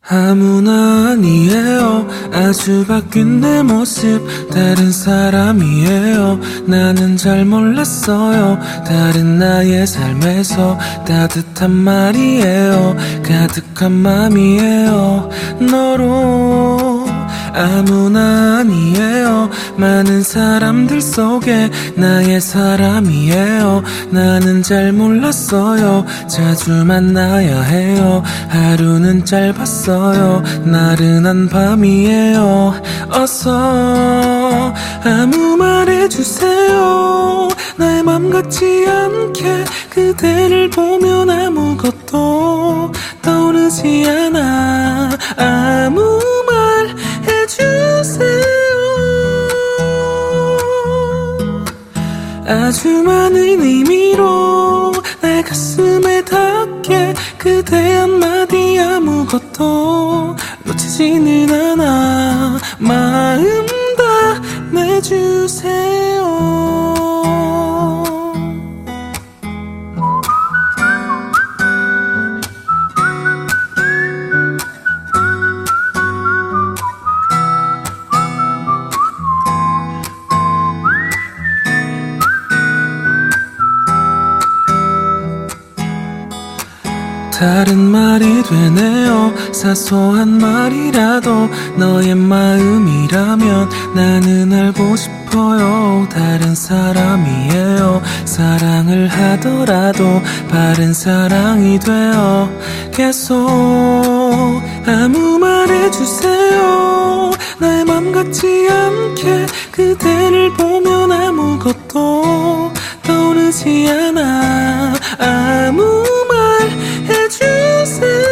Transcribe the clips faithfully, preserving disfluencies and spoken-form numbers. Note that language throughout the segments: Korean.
아무나 아니에요. 아주 바뀐 내 모습 다른 사람이에요. 나는 잘 몰랐어요. 다른 나의 삶에서 따뜻한 말이에요. 가득한 맘이에요. 너로 아무나 아니에요. 많은 사람들 속에 나의 사람이에요. 나는 잘 몰랐어요. 자주 만나야 해요. 하루는 짧았어요. 나른한 밤이에요. 어서 아무 말 해주세요. 나의 맘 같지 않게 그대를 보면 아무것도 떠오르지 않아. 아무 말 해주세요. 아주 많은 의미로 내 가슴에 닿게 그대 한마디 아무것도 놓치지는 않아. 마음 다 내주세요. 다른 말이 되네요. 사소한 말이라도 너의 마음이라면 나는 알고 싶어요. 다른 사람이에요. 사랑을 하더라도 바른 사랑이 되어 계속 아무 말 해주세요. 나의 맘 같지 않게 그대를 보면 아무것도 떠오르지 않아. 아무 말 해주세요.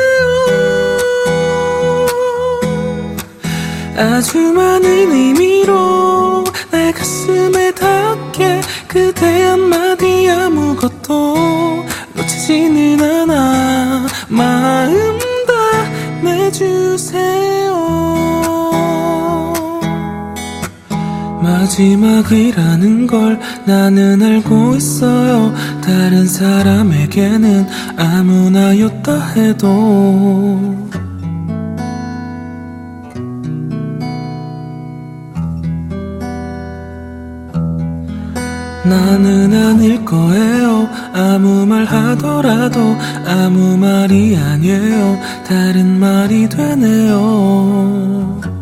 아주 많은 의미로 내 가슴에 닿게 그대 한마디 아무것도 놓치지는 않아. 마음 다 내주세요. 마지막이라는 걸 나는 알고 있어요. 다른 사람에게는 아무나였다 해도 나는 아닐 거예요. 아무 말 하더라도 아무 말이 아니에요. 다른 말이 되네요.